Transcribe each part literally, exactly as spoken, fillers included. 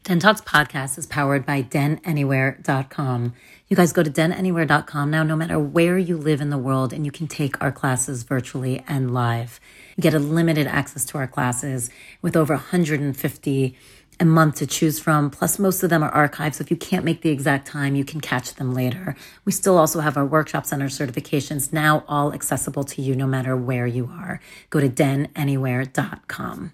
Den Talks podcast is powered by den anywhere dot com. You guys go to den anywhere dot com now, no matter where you live in the world, and you can take our classes virtually and live. You get a limited access to our classes with over one hundred fifty a month to choose from. Plus, most of them are archived, so if you can't make the exact time, you can catch them later. We still also have our workshops and our certifications now all accessible to you no matter where you are. Go to den anywhere dot com.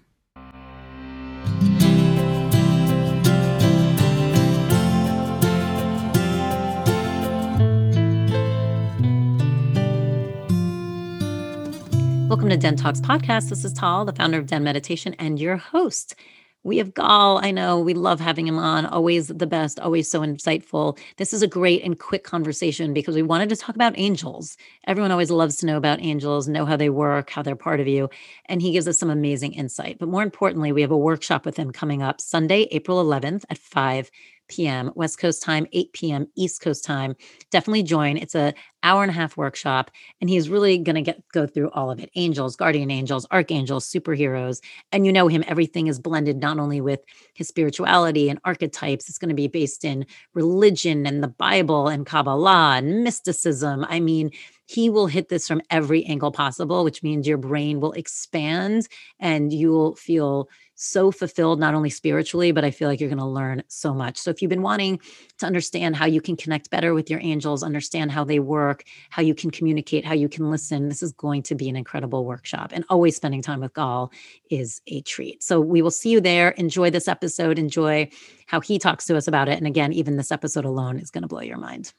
Welcome to Den Talks podcast. This is Tal, the founder of Den Meditation, and your host. We have Gal. I know we love having him on. Always the best, always so insightful. This is a great and quick conversation because we wanted to talk about angels. Everyone always loves to know about angels, know how they work, how they're part of you. And he gives us some amazing insight. But more importantly, we have a workshop with him coming up Sunday, April eleventh at five p.m. West Coast time, eight p.m. East Coast time. Definitely join. It's a hour and a half workshop, and he's really going to get go through all of it. Angels, guardian angels, archangels, superheroes. And you know him, everything is blended not only with his spirituality and archetypes. It's going to be based in religion and the Bible and Kabbalah and mysticism. I mean, he will hit this from every angle possible, which means your brain will expand and you will feel so fulfilled, not only spiritually, but I feel like you're going to learn so much. So if you've been wanting to understand how you can connect better with your angels, understand how they work, how you can communicate, how you can listen, this is going to be an incredible workshop. And always spending time with Gal is a treat. So we will see you there. Enjoy this episode. Enjoy how he talks to us about it. And again, even this episode alone is going to blow your mind.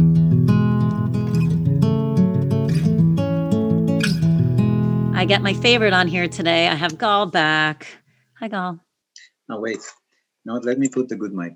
I get my favorite on here today. I have Gal back. Hi, Gal. Oh, wait. No, let me put the good mic.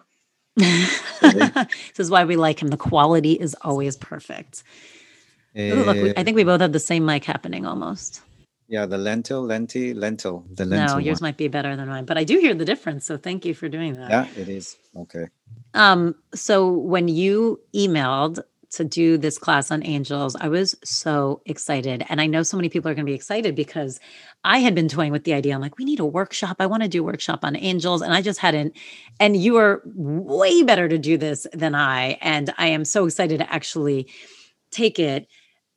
This is why we like him. The quality is always perfect. Uh, Ooh, look, we, I think we both have the same mic happening almost. Yeah, the lentil, lenti, lentil. The lentil no, yours one. Might be better than mine, but I do hear the difference. So thank you for doing that. Yeah, it is. Okay. Um. So when you emailed to do this class on angels, I was so excited. And I know so many people are going to be excited because I had been toying with the idea. I'm like, we need a workshop. I want to do a workshop on angels. And I just hadn't. And you are way better to do this than I. And I am so excited to actually take it.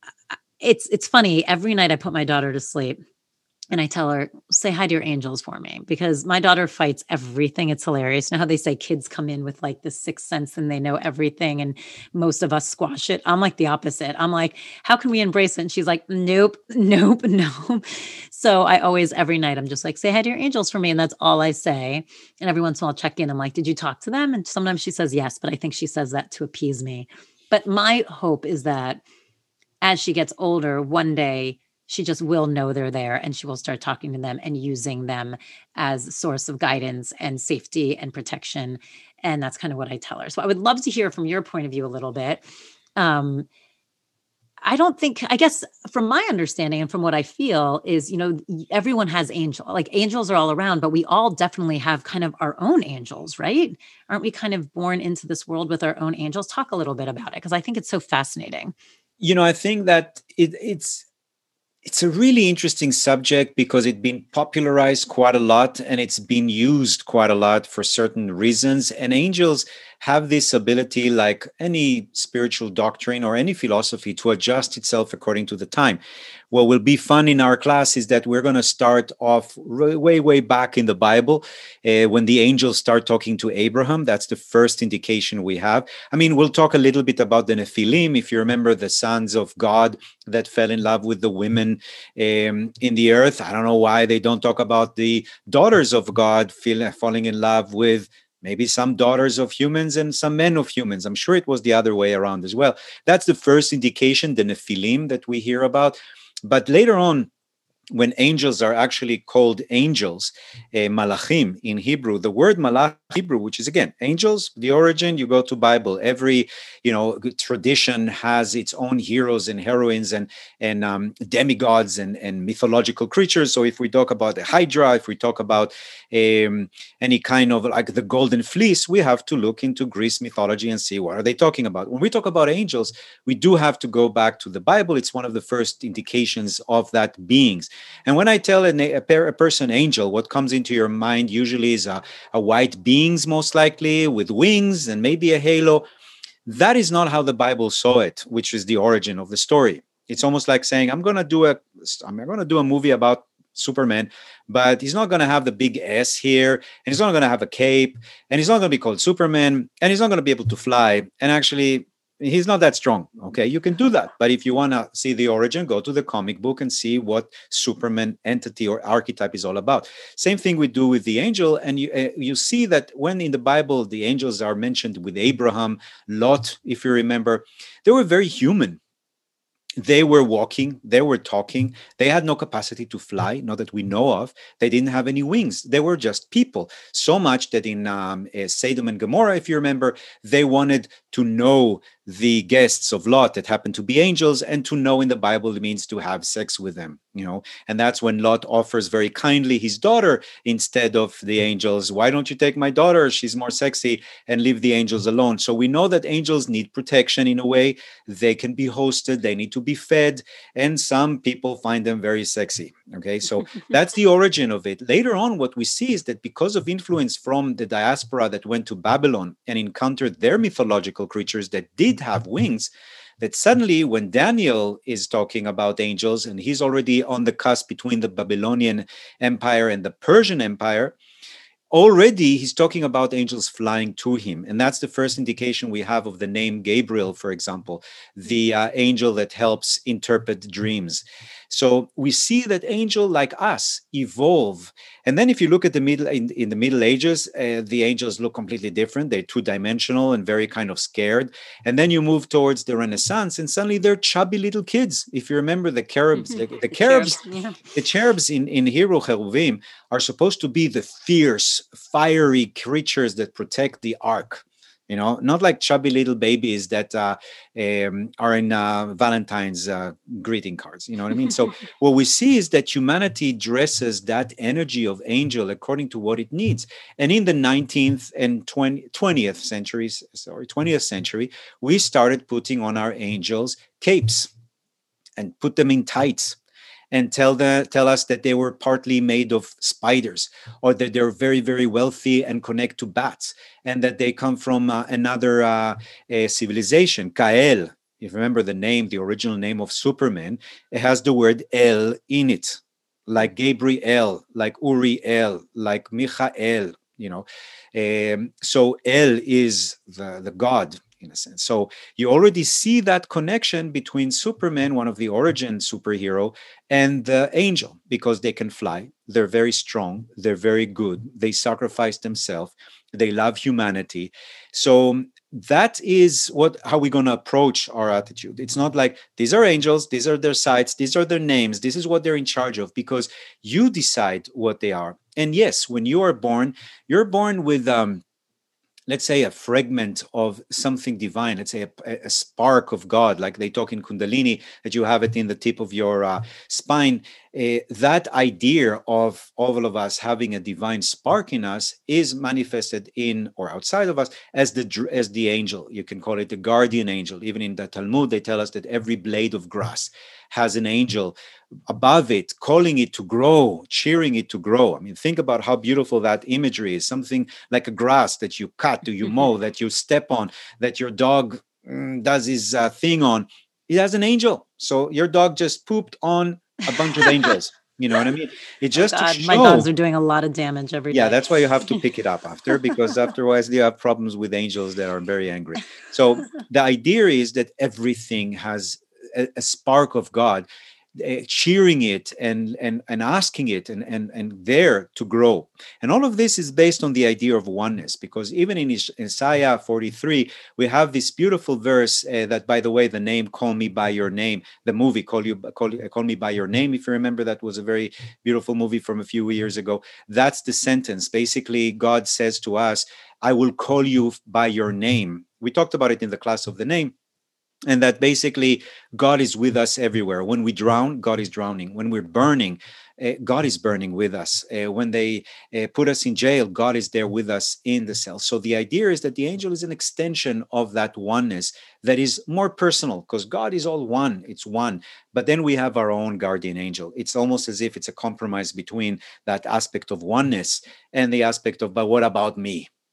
It's, it's funny. Every night I put my daughter to sleep and I tell her, say hi to your angels for me, because my daughter fights everything. It's hilarious. You know how they say kids come in with like this sixth sense and they know everything and most of us squash it. I'm like the opposite. I'm like, how can we embrace it? And she's like, nope, nope, no. So I always, every night, I'm just like, say hi to your angels for me. And that's all I say. And every once in a while I'll check in. I'm like, did you talk to them? And sometimes she says yes, but I think she says that to appease me. But my hope is that as she gets older, one day, she just will know they're there and she will start talking to them and using them as a source of guidance and safety and protection. And that's kind of what I tell her. So I would love to hear from your point of view a little bit. Um, I don't think, I guess from my understanding and from what I feel is, you know, everyone has angel, like angels are all around, but we all definitely have kind of our own angels, right? Aren't we kind of born into this world with our own angels? Talk a little bit about it, because I think it's so fascinating. You know, I think that it, it's, It's a really interesting subject because it's been popularized quite a lot and it's been used quite a lot for certain reasons. And angels have this ability, like any spiritual doctrine or any philosophy, to adjust itself according to the time. What will be fun in our class is that we're going to start off way, way back in the Bible uh, when the angels start talking to Abraham. That's the first indication we have. I mean, we'll talk a little bit about the Nephilim. If you remember, the sons of God that fell in love with the women um, in the earth. I don't know why they don't talk about the daughters of God feel, falling in love with maybe some daughters of humans and some men of humans. I'm sure it was the other way around as well. That's the first indication, the Nephilim that we hear about. But later on, when angels are actually called angels, uh, malachim in Hebrew, the word malach Hebrew, which is again angels, the origin, you go to Bible. Every you know tradition has its own heroes and heroines and and um, demigods and and mythological creatures. So if we talk about the Hydra, if we talk about um, any kind of like the Golden Fleece, we have to look into Greece mythology and see what are they talking about. When we talk about angels, we do have to go back to the Bible. It's one of the first indications of that beings. And when I tell a, a, a person angel, what comes into your mind usually is a, a white being beings, most likely, with wings and maybe a halo. That is not how the Bible saw it, which is the origin of the story. It's almost like saying, I'm going to do a, I'm going to do a movie about Superman, but he's not going to have the big S here, and he's not going to have a cape, and he's not going to be called Superman, and he's not going to be able to fly. And actually, he's not that strong. Okay, you can do that, but if you want to see the origin, go to the comic book and see what Superman entity or archetype is all about. Same thing we do with the angel, and you uh, you see that when in the Bible the angels are mentioned with Abraham, Lot, if you remember, they were very human. They were walking, they were talking, they had no capacity to fly, not that we know of. They didn't have any wings. They were just people. So much that in um, uh, Sodom and Gomorrah, if you remember, they wanted to know the guests of Lot that happened to be angels, and to know in the Bible it means to have sex with them, you know. And that's when Lot offers very kindly his daughter instead of the angels. Why don't you take my daughter? She's more sexy, and leave the angels alone. So we know that angels need protection in a way. They can be hosted, they need to be fed, and some people find them very sexy. Okay, so that's the origin of it. Later on, what we see is that because of influence from the diaspora that went to Babylon and encountered their mythological creatures that did have wings, that suddenly when Daniel is talking about angels, and he's already on the cusp between the Babylonian Empire and the Persian Empire, already he's talking about angels flying to him. And that's the first indication we have of the name Gabriel, for example, the uh, angel that helps interpret dreams. So we see that angel, like us, evolve. And then if you look at the middle in, in the Middle Ages, uh, the angels look completely different. They're two-dimensional and very kind of scared. And then you move towards the Renaissance, and suddenly they're chubby little kids. If you remember the cherubs, the, the, the cherubs, cherubs yeah. the cherubs in, in Hebrew cheruvim are supposed to be the fierce, fiery creatures that protect the ark. You know, not like chubby little babies that uh, um, are in uh, Valentine's uh, greeting cards. You know what I mean? So what we see is that humanity dresses that energy of angel according to what it needs. And in the nineteenth and twentieth centuries, sorry, twentieth century, we started putting on our angels capes and put them in tights, and tell the, tell us that they were partly made of spiders, or that they're very, very wealthy and connect to bats, and that they come from uh, another uh, civilization, Kael. If you remember the name, the original name of Superman, it has the word El in it, like Gabriel, like Uriel, like Michael, you know. Um, so El is the, the God, in a sense. So you already see that connection between Superman, one of the origin superhero, and the angel, because they can fly, they're very strong, they're very good, they sacrifice themselves, they love humanity. So that is what how we're going to approach our attitude. It's not like these are angels, these are their sites, these are their names, this is what they're in charge of, because you decide what they are. And yes, when you are born, you're born with um let's say a fragment of something divine, let's say a, a spark of God, like they talk in Kundalini, that you have it in the tip of your uh, spine. Uh, that idea of all of us having a divine spark in us is manifested in or outside of us as the as the angel. You can call it the guardian angel. Even in the Talmud, they tell us that every blade of grass has an angel above it, calling it to grow, cheering it to grow. I mean, think about how beautiful that imagery is. Something like a grass that you cut, do you mow, that you step on, that your dog mm, does his uh, thing on. It has an angel. So your dog just pooped on a bunch of angels. You know what I mean? It just oh God, to show, my dogs are doing a lot of damage every yeah, day. that's why you have to pick it up after, because otherwise you have problems with angels that are very angry. So the idea is that everything has a, a spark of God, uh, cheering it and and and asking it and and and there to grow. And all of this is based on the idea of oneness, because even in Isaiah forty-three we have this beautiful verse uh, that, by the way, the name "Call Me by Your Name," the movie "Call You Call, Call Me by Your Name," if you remember, that was a very beautiful movie from a few years ago. That's the sentence. Basically, God says to us, "I will call you by your name." We talked about it in the class of the name. And that basically God is with us everywhere. When we drown, God is drowning. When we're burning, uh, God is burning with us. Uh, when they uh, put us in jail, God is there with us in the cell. So the idea is that the angel is an extension of that oneness that is more personal, because God is all one. It's one. But then we have our own guardian angel. It's almost as if it's a compromise between that aspect of oneness and the aspect of, but what about me?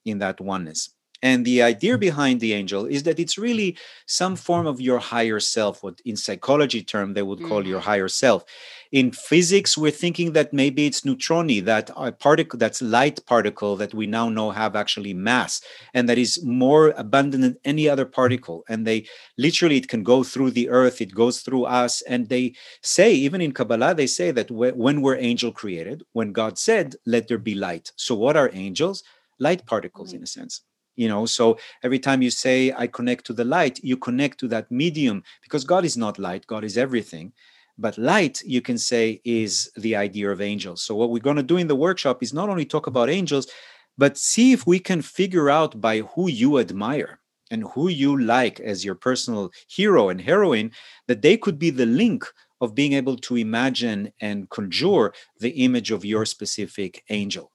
in that oneness. And the idea behind the angel is that it's really some form of your higher self, what in psychology term they would call Mm. your higher self. In physics, we're thinking that maybe it's neutroni, that a particle, that's light particle that we now know have actually mass, and that is more abundant than any other particle. And they literally, it can go through the earth, it goes through us. And they say, even in Kabbalah, they say that when we're angel created, when God said, let there be light. So what are angels? Light particles, in a sense. You know, so every time you say, I connect to the light, you connect to that medium, because God is not light, God is everything. But light, you can say, is the idea of angels. So what we're going to do in the workshop is not only talk about angels, but see if we can figure out by who you admire and who you like as your personal hero and heroine, that they could be the link of being able to imagine and conjure the image of your specific angel.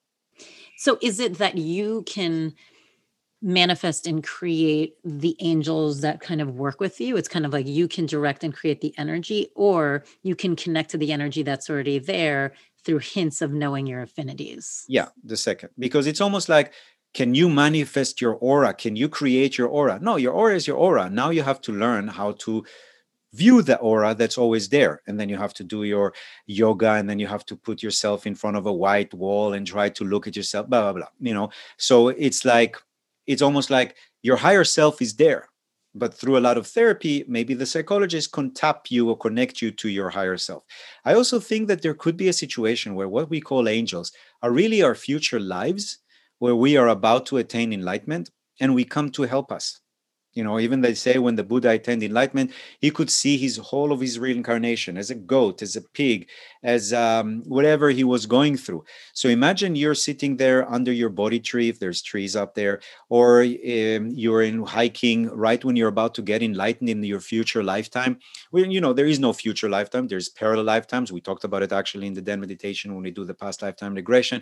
So is it that you can manifest and create the angels that kind of work with you? It's kind of like you can direct and create the energy, or you can connect to the energy that's already there through hints of knowing your affinities. Yeah, the second, because it's almost like, can you manifest your aura? Can you create your aura? No, your aura is your aura. Now you have to learn how to view the aura that's always there. And then you have to do your yoga, and then you have to put yourself in front of a white wall and try to look at yourself, blah, blah, blah. You know, so it's like, it's almost like your higher self is there. But through a lot of therapy, maybe the psychologist can tap you or connect you to your higher self. I also think that there could be a situation where what we call angels are really our future lives, where we are about to attain enlightenment and we come to help us. You know, even they say when the Buddha attained enlightenment, he could see his whole of his reincarnation as a goat, as a pig, as um, whatever he was going through. So imagine you're sitting there under your Bodhi tree, if there's trees up there, or um, you're in hiking right when you're about to get enlightened in your future lifetime. Well, you know, there is no future lifetime. There's parallel lifetimes. We talked about it actually in the Den meditation when we do the past lifetime regression.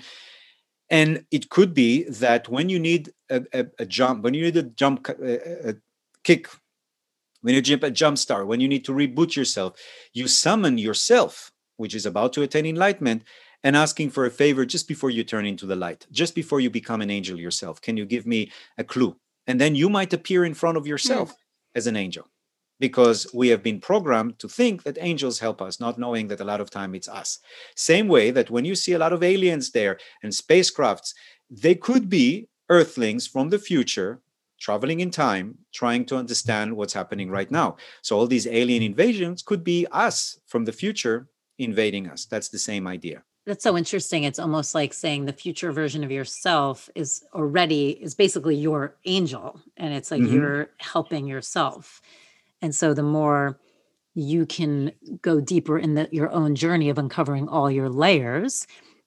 And it could be that when you need a, a, a jump, when you need a jump, a, a kick, when you jump a jump start, when you need to reboot yourself, you summon yourself, which is about to attain enlightenment, and asking for a favor just before you turn into the light, just before you become an angel yourself. Can you give me a clue? And then you might appear in front of yourself mm. as an angel. Because we have been programmed to think that angels help us, not knowing that a lot of time it's us. Same way that when you see a lot of aliens there and spacecrafts, they could be earthlings from the future, traveling in time, trying to understand what's happening right now. So all these alien invasions could be us from the future invading us. That's the same idea. That's so interesting. It's almost like saying the future version of yourself is already, is basically your angel. And it's like mm-hmm. you're helping yourself. And so the more you can go deeper in the, your own journey of uncovering all your layers,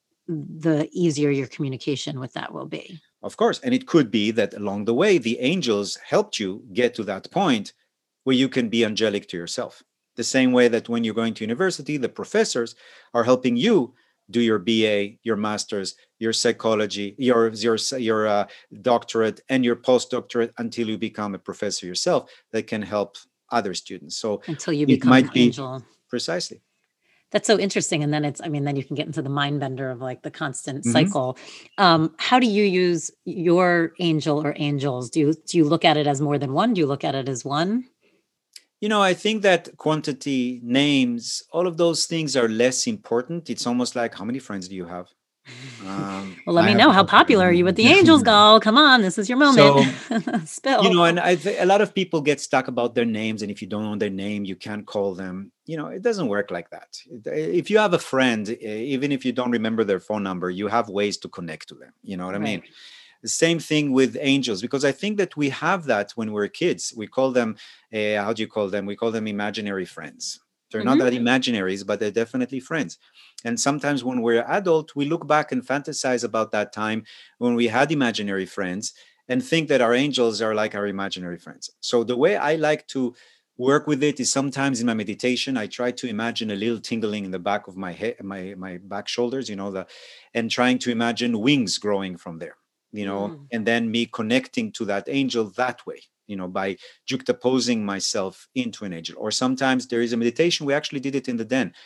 the easier your communication with that will be. Of course. And it could be that along the way, the angels helped you get to that point where you can be angelic to yourself. The same way that when you're going to university, the professors are helping you do your B A, your master's, your psychology, your your your uh, doctorate, and your postdoctorate until you become a professor yourself that can help other students. So until you become an angel. Precisely. That's so interesting. And then it's, I mean, then you can get into the mind bender of like the constant mm-hmm. cycle. Um, how do you use your angel or angels? Do you, do you look at it as more than one? Do you look at it as one? You know, I think that quantity, names, all of those things are less important. It's almost like, how many friends do you have? Um, well, let I me know how popular are you with the Angels Gal? Come on, this is your moment. So, Spill. You know, and I th- a lot of people get stuck about their names, and if you don't know their name, you can't call them. You know, it doesn't work like that. If you have a friend, even if you don't remember their phone number, you have ways to connect to them. You know what right. I mean? The same thing with angels, because I think that we have that when we're kids. We call them, uh, how do you call them? We call them imaginary friends. They're mm-hmm. not that imaginaries, but they're definitely friends. And sometimes when we're adult, we look back and fantasize about that time when we had imaginary friends and think that our angels are like our imaginary friends. So the way I like to work with it is sometimes in my meditation, I try to imagine a little tingling in the back of my head, my, my back shoulders, you know, the, and trying to imagine wings growing from there, you know, mm. and then me connecting to that angel that way, you know, by juxtaposing myself into an angel. Or sometimes there is a meditation, we actually did it in the den,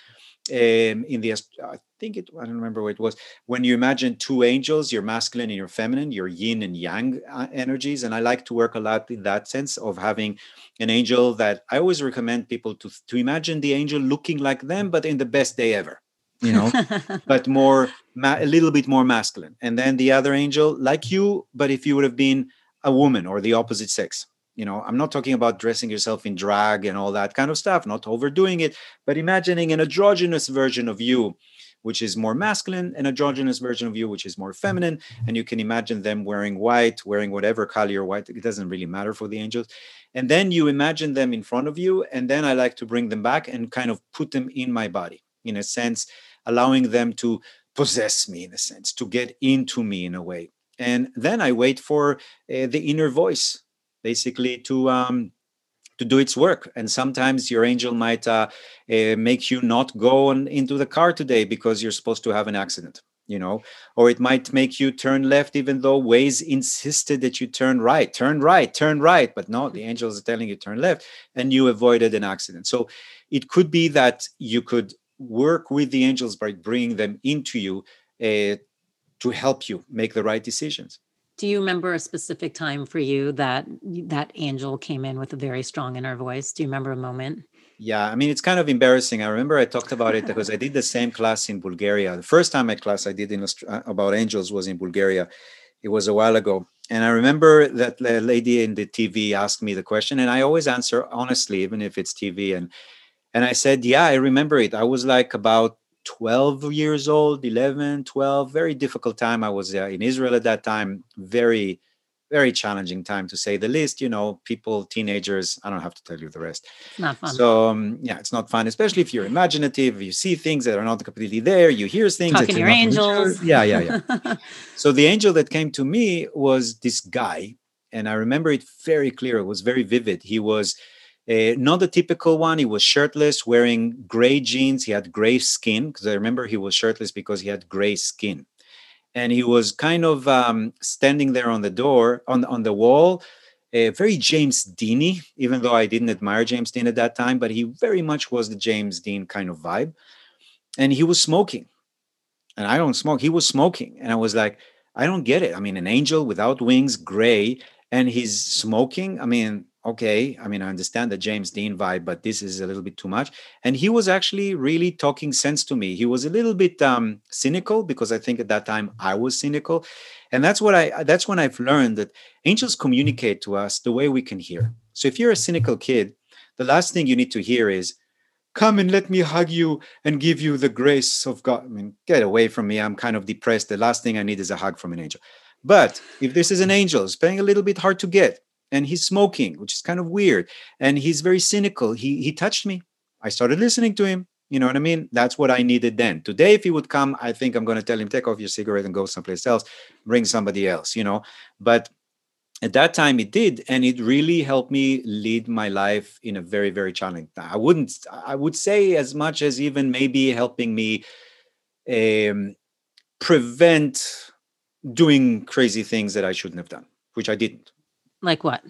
um, in the ast- I think it I don't remember what it was, when you imagine two angels, your masculine and your feminine, your yin and yang uh, energies. And I like to work a lot in that sense of having an angel that I always recommend people to to imagine the angel looking like them, but in the best day ever, you know, but more ma- a little bit more masculine. And then the other angel like you, but if you would have been a woman or the opposite sex. You know, I'm not talking about dressing yourself in drag and all that kind of stuff, not overdoing it, but imagining an androgynous version of you, which is more masculine, an androgynous version of you, which is more feminine. And you can imagine them wearing white, wearing whatever color you're white. It doesn't really matter for the angels. And then you imagine them in front of you. And then I like to bring them back and kind of put them in my body, in a sense, allowing them to possess me, in a sense, to get into me in a way. And then I wait for uh, the inner voice, basically, to um, to do its work. And sometimes your angel might uh, uh, make you not go on, into the car today because you're supposed to have an accident, you know, or it might make you turn left, even though Waze insisted that you turn right, turn right, turn right. But no, the angels are telling you turn left, and you avoided an accident. So it could be that you could work with the angels by bringing them into you uh, to help you make the right decisions. Do you remember a specific time for you that that angel came in with a very strong inner voice? Do you remember a moment? Yeah, I mean, it's kind of embarrassing. I remember I talked about it because I did the same class in Bulgaria. The first time I class I did in Aust- uh, about angels was in Bulgaria. It was a while ago. And I remember that the lady in the T V asked me the question, and I always answer honestly, even if it's T V. And and I said, yeah, I remember it. I was like about twelve years old, eleven, twelve, very difficult time. I was uh, in Israel at that time, very, very challenging time to say the least. You know, people, teenagers, I don't have to tell you the rest. It's not fun. So, um, yeah, it's not fun, especially if you're imaginative, you see things that are not completely there, you hear things Talking that to you're your not really sure. angels. Yeah, yeah, yeah. So the angel that came to me was this guy, and I remember it very clear. It was very vivid. He was uh, not the typical one. He was shirtless, wearing gray jeans. He had gray skin, because I remember he was shirtless because he had gray skin. And he was kind of um, standing there on the door, on, on the wall, uh, very James Deany, even though I didn't admire James Dean at that time, but he very much was the James Dean kind of vibe. And he was smoking, and I don't smoke. He was smoking, and I was like, I don't get it. I mean, an angel without wings, gray, and he's smoking. I mean, okay. I mean, I understand the James Dean vibe, but this is a little bit too much. And he was actually really talking sense to me. He was a little bit um, cynical, because I think at that time I was cynical, and that's what I. That's when I've learned that angels communicate to us the way we can hear. So if you're a cynical kid, the last thing you need to hear is, come and let me hug you and give you the grace of God. I mean, get away from me. I'm kind of depressed. The last thing I need is a hug from an angel. But if this is an angel, it's playing a little bit hard to get, and he's smoking, which is kind of weird, and he's very cynical, he he touched me. I started listening to him. You know what I mean? That's what I needed then. Today, if he would come, I think I'm going to tell him, take off your cigarette and go someplace else, bring somebody else, you know. But at that time it did, and it really helped me lead my life in a very, very challenging time. I wouldn't I would say as much as even maybe helping me um, prevent doing crazy things that I shouldn't have done, which I didn't. Like what?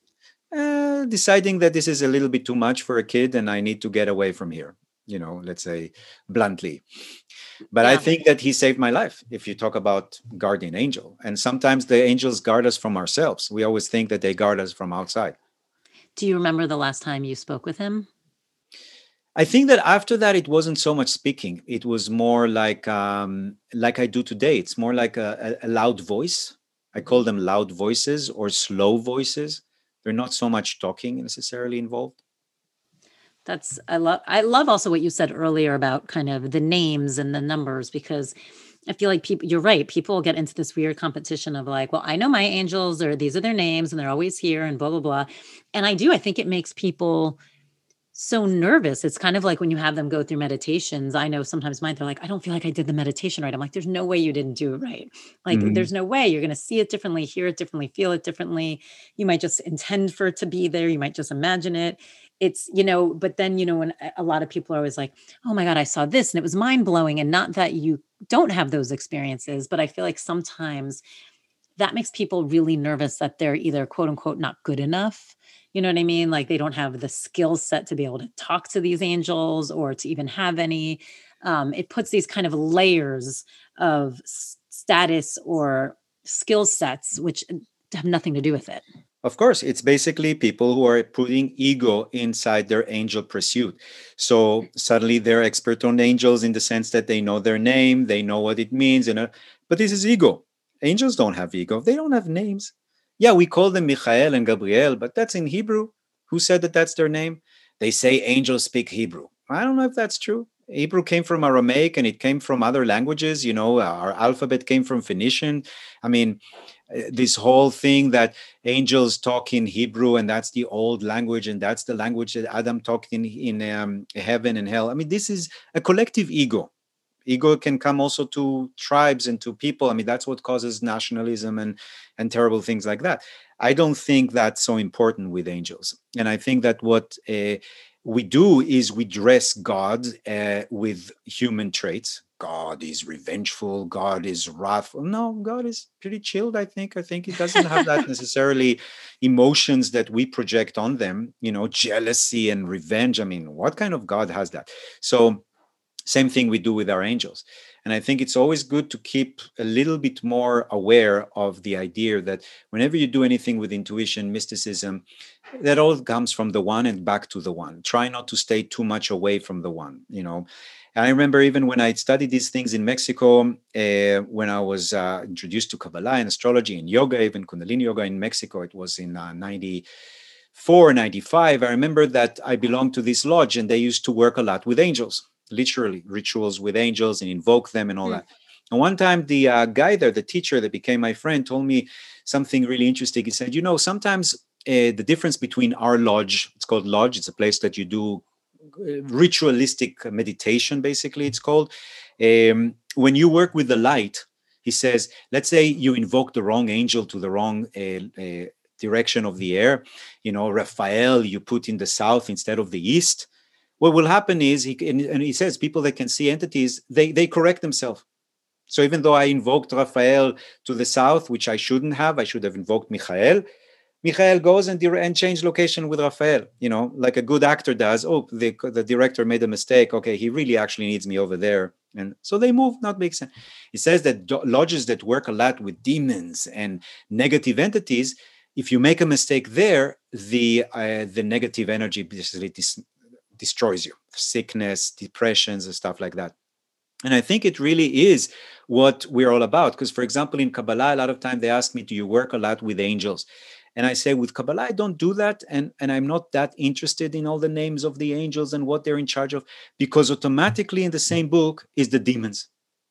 Uh, deciding that this is a little bit too much for a kid and I need to get away from here, you know, let's say bluntly. But I Yeah. think that he saved my life, if you talk about guardian angel. And sometimes the angels guard us from ourselves. We always think that they guard us from outside. Do you remember the last time you spoke with him? I think that after that, it wasn't so much speaking. It was more like um, like I do today. It's more like a, a, a loud voice. I call them loud voices or slow voices. They're not so much talking necessarily involved. That's I love I love also what you said earlier about kind of the names and the numbers, because I feel like people, you're right, people get into this weird competition of like, well, I know my angels, or these are their names and they're always here and blah blah blah. And I do, I think it makes people so nervous. It's kind of like when you have them go through meditations. I know sometimes mine, they're like, I don't feel like I did the meditation right. I'm like, there's no way you didn't do it right. Like, Mhm. there's no way you're going to see it differently, hear it differently, feel it differently. You might just intend for it to be there. You might just imagine it. It's, you know, but then, you know, when a a lot of people are always like, oh my God, I saw this and it was mind blowing. And not that you don't have those experiences, but I feel like sometimes that makes people really nervous that they're either quote unquote not good enough. You know what I mean? Like they don't have the skill set to be able to talk to these angels or to even have any. um, it puts these kind of layers of s- status or skill sets, which have nothing to do with it. Of course, it's basically people who are putting ego inside their angel pursuit. So suddenly they're expert on angels in the sense that they know their name, they know what it means, you know. But this is ego. Angels don't have ego. They don't have names. Yeah, we call them Michael and Gabriel, but that's in Hebrew. Who said that that's their name? They say angels speak Hebrew. I don't know if that's true. Hebrew came from Aramaic and it came from other languages. You know, our alphabet came from Phoenician. I mean, uh, this whole thing that angels talk in Hebrew and that's the old language and that's the language that Adam talked in in um, heaven and hell. I mean, this is a collective ego. Ego can come also to tribes and to people. I mean, that's what causes nationalism and and terrible things like that. I don't think that's so important with angels, and I think that what uh, we do is we dress God uh, with human traits. God is revengeful. God is wrathful. No, God is pretty chilled. I think. I think he doesn't have that necessarily emotions that we project on them. You know, jealousy and revenge. I mean, what kind of God has that? So same thing we do with our angels. And I think it's always good to keep a little bit more aware of the idea that whenever you do anything with intuition, mysticism, that all comes from the one and back to the one. Try not to stay too much away from the one, you know. And I remember even when I studied these things in Mexico, uh, when I was uh, introduced to Kabbalah and astrology and yoga, even Kundalini yoga in Mexico, it was in uh, ninety-four, ninety-five. I remember that I belonged to this lodge and they used to work a lot with angels, literally rituals with angels and invoke them and all mm. that. And one time the uh, guy there, the teacher that became my friend, told me something really interesting. He said, you know, sometimes uh, the difference between our lodge, it's called lodge, it's a place that you do ritualistic meditation, basically it's called. Um, when you work with the light, he says, let's say you invoke the wrong angel to the wrong uh, uh, direction of the air, you know, Raphael, you put in the south instead of the east. What will happen is, he and he says, people that can see entities, they, they correct themselves. So even though I invoked Raphael to the south, which I shouldn't have, I should have invoked Michael, Michael goes and, and change location with Raphael, you know, like a good actor does. Oh, the, the director made a mistake. Okay, he really actually needs me over there. And so they move, not make sense. It says that lodges that work a lot with demons and negative entities, if you make a mistake there, the uh, the negative energy basically dis- destroys you. Sickness, depressions, and stuff like that. And I think it really is what we're all about. Because, for example, in Kabbalah, a lot of time they ask me, do you work a lot with angels? And I say, with Kabbalah, I don't do that. And, and I'm not that interested in all the names of the angels and what they're in charge of, because automatically in the same book is the demons.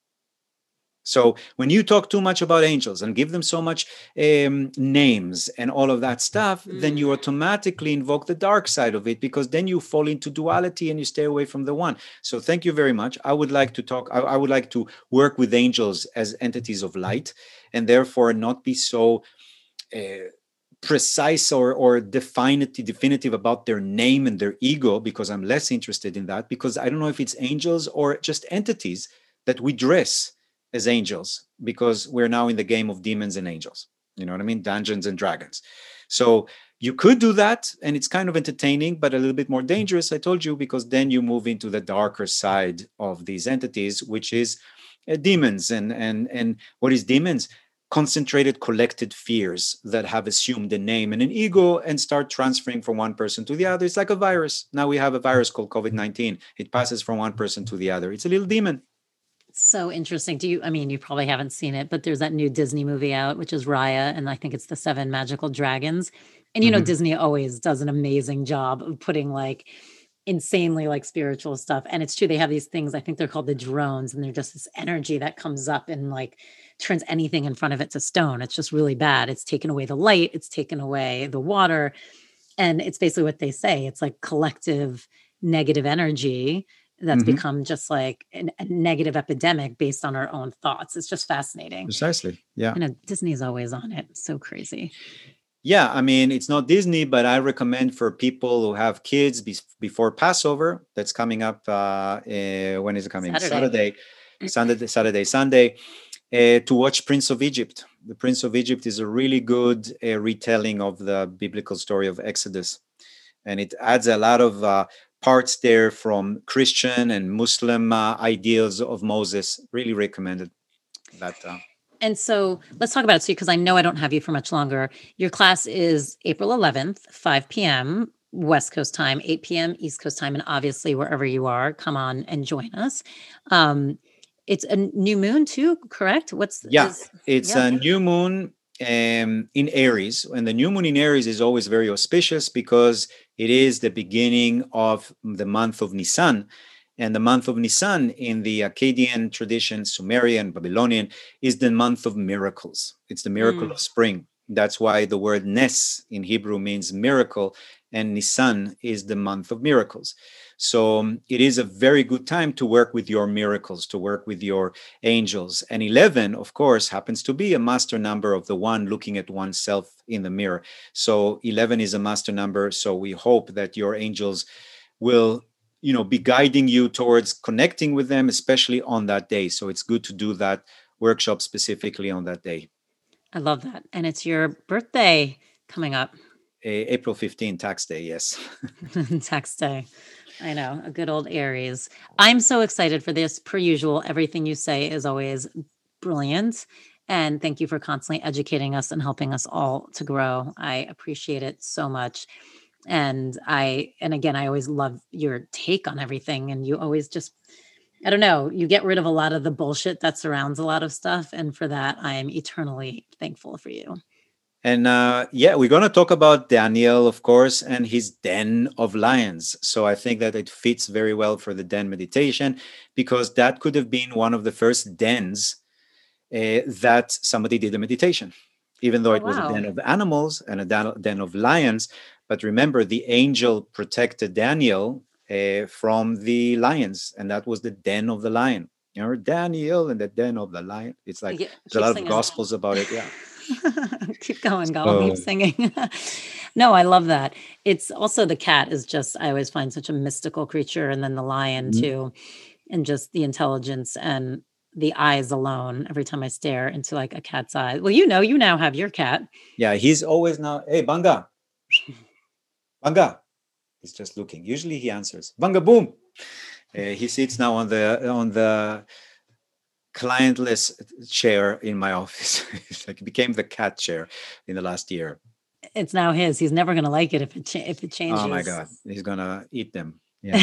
So when you talk too much about angels and give them so much um, names and all of that stuff, mm. then you automatically invoke the dark side of it, because then you fall into duality and you stay away from the one. So thank you very much. I would like to talk, I, I would like to work with angels as entities of light, and therefore not be so uh, precise or, or definitive, definitive about their name and their ego, because I'm less interested in that, because I don't know if it's angels or just entities that we dress as angels, because we're now in the game of demons and angels. You know what I mean? Dungeons and Dragons. So you could do that, and it's kind of entertaining, but a little bit more dangerous, I told you, because then you move into the darker side of these entities, which is uh, demons. And, and, and what is demons? Concentrated, collected fears that have assumed a name and an ego and start transferring from one person to the other. It's like a virus. Now we have a virus called COVID nineteen. It passes from one person to the other. It's a little demon. So interesting. Do you, I mean, you probably haven't seen it, but there's that new Disney movie out, which is Raya, and I think it's the Seven Magical Dragons. And, you know, mm-hmm. Disney always does an amazing job of putting like insanely like spiritual stuff. And it's true. They have these things, I think they're called the drones, and they're just this energy that comes up and like turns anything in front of it to stone. It's just really bad. It's taken away the light. It's taken away the water. And it's basically what they say. It's like collective negative energy that's mm-hmm. become just like an, a negative epidemic based on our own thoughts. It's just fascinating. Precisely. Yeah. You know, Disney's always on it. It's so crazy. Yeah. I mean, it's not Disney, but I recommend for people who have kids be- before Passover, that's coming up. Uh, uh, when is it coming? Saturday. Saturday, Sunday, Saturday, Sunday, uh, to watch Prince of Egypt. The Prince of Egypt is a really good uh, retelling of the biblical story of Exodus. And it adds a lot of uh, parts there from Christian and Muslim uh, ideals of Moses. Really recommended that. Uh, And so let's talk about it, too, because I know I don't have you for much longer. Your class is April eleventh, five p.m. West Coast time, eight p.m. East Coast time, and obviously wherever you are, come on and join us. Um, it's a new moon too, correct? What's yeah, is it's yeah. a new moon um, in Aries, and the new moon in Aries is always very auspicious because it is the beginning of the month of Nisan. And the month of Nisan in the Akkadian tradition, Sumerian, Babylonian, is the month of miracles. It's the miracle Mm. of spring. That's why the word Nes in Hebrew means miracle, and Nisan is the month of miracles. So um, it is a very good time to work with your miracles, to work with your angels. And eleven, of course, happens to be a master number of the one looking at oneself in the mirror. So eleven is a master number. So we hope that your angels will, you know, be guiding you towards connecting with them, especially on that day. So it's good to do that workshop specifically on that day. I love that. And it's your birthday coming up. A- April fifteenth, tax day, yes. Tax day. I know, a good old Aries. I'm so excited for this. Per usual, everything you say is always brilliant. And thank you for constantly educating us and helping us all to grow. I appreciate it so much. And I, and again, I always love your take on everything. And you always just, I don't know, you get rid of a lot of the bullshit that surrounds a lot of stuff. And for that, I am eternally thankful for you. And uh, yeah, we're going to talk about Daniel, of course, and his den of lions. So I think that it fits very well for the den meditation because that could have been one of the first dens uh, that somebody did a meditation, even though Oh, it was a wow. den of animals and a den, den of lions. But remember, the angel protected Daniel uh, from the lions, and that was the den of the lion. You know, Daniel and the den of the lion. It's like Yeah, there's a keep lot of singing. gospels about it. Yeah. Keep going, Gal. Keep So singing. No, I love that. It's also the cat is just, I always find such a mystical creature. And then the lion mhm. too, and just the intelligence and the eyes alone. Every time I stare into like a cat's eye. Well, you know, you now have your cat. Yeah, he's always now, hey, Banga, Banga. He's just looking. Usually he answers, Banga, boom. Uh, he sits now on the on the clientless chair in my office. It's like it became the cat chair in the last year. It's now his. He's never going to like it if it cha- if it changes. Oh my God, he's gonna eat them. Yeah.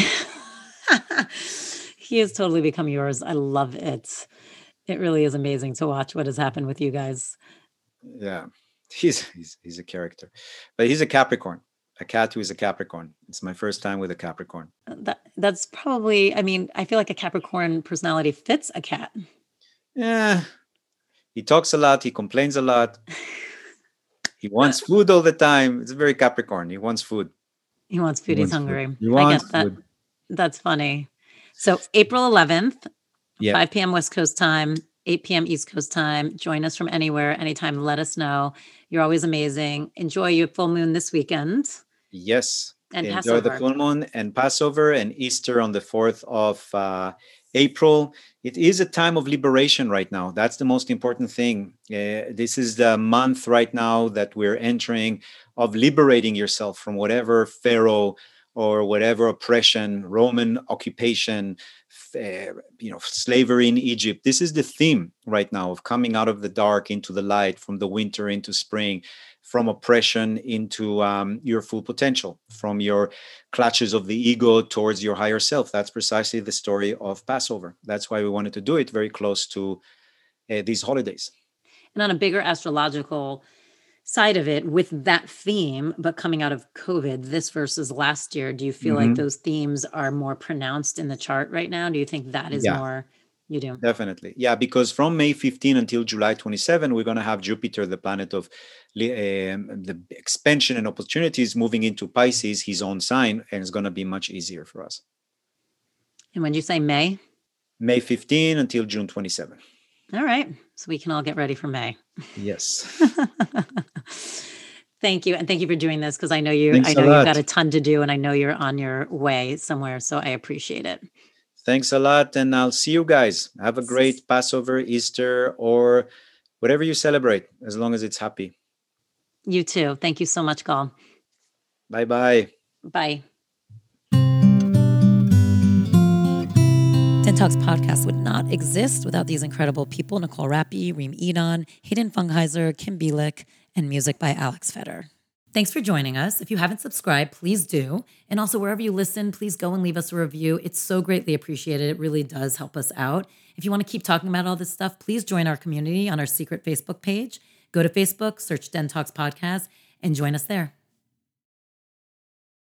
He has totally become yours. I love it. It really is amazing to watch what has happened with you guys. Yeah. He's he's he's a character, but he's a Capricorn. A cat who is a Capricorn. It's my first time with a Capricorn. That that's probably, I mean, I feel like a Capricorn personality fits a cat. Yeah. He talks a lot. He complains a lot. He wants food all the time. It's very Capricorn. He wants food. He wants He food. He's wants food. hungry. He I wants get that. food. That's funny. So April eleventh, Yeah. five p.m. West Coast time, eight p.m. East Coast time. Join us from anywhere, anytime. Let us know. You're always amazing. Enjoy your full moon this weekend. Yes. And Enjoy the Passover. full moon and Passover and Easter on the fourth of uh, April. It is a time of liberation right now. That's the most important thing. Uh, this is the month right now that we're entering of liberating yourself from whatever Pharaoh or whatever oppression, Roman occupation, uh, you know, slavery in Egypt. This is the theme right now of coming out of the dark into the light, from the winter into spring, from oppression into um, your full potential, from your clutches of the ego towards your higher self. That's precisely the story of Passover. That's why we wanted to do it very close to uh, these holidays. And on a bigger astrological side of it, with that theme, but coming out of COVID, this versus last year, do you feel like Mhm. those themes are more pronounced in the chart right now? Do you think that is Yeah. more, you do? Definitely. Yeah, because from May fifteenth until July twenty-seventh, we're going to have Jupiter, the planet of um, the expansion and opportunities, moving into Pisces, his own sign, and it's going to be much easier for us. And when you say May? May fifteenth until June twenty-seventh. All right. So we can all get ready for May. Yes. Thank you. And thank you for doing this, because I know you Thanks I a know you've lot. got a ton to do, and I know you're on your way somewhere. So I appreciate it. Thanks a lot. And I'll see you guys. Have a great Passover, Easter, or whatever you celebrate, as long as it's happy. You too. Thank you so much, Gal. Bye bye. Bye. Talks podcast would not exist without these incredible people, Nicole Rappi, Reem Edon, Hayden Fungheiser, Kim Bielik, and music by Alex Feder. Thanks for joining us. If you haven't subscribed, please do. And also, wherever you listen, please go and leave us a review. It's so greatly appreciated. It really does help us out. If you want to keep talking about all this stuff, please join our community on our secret Facebook page. Go to Facebook, search Den Talks Podcast, and join us there.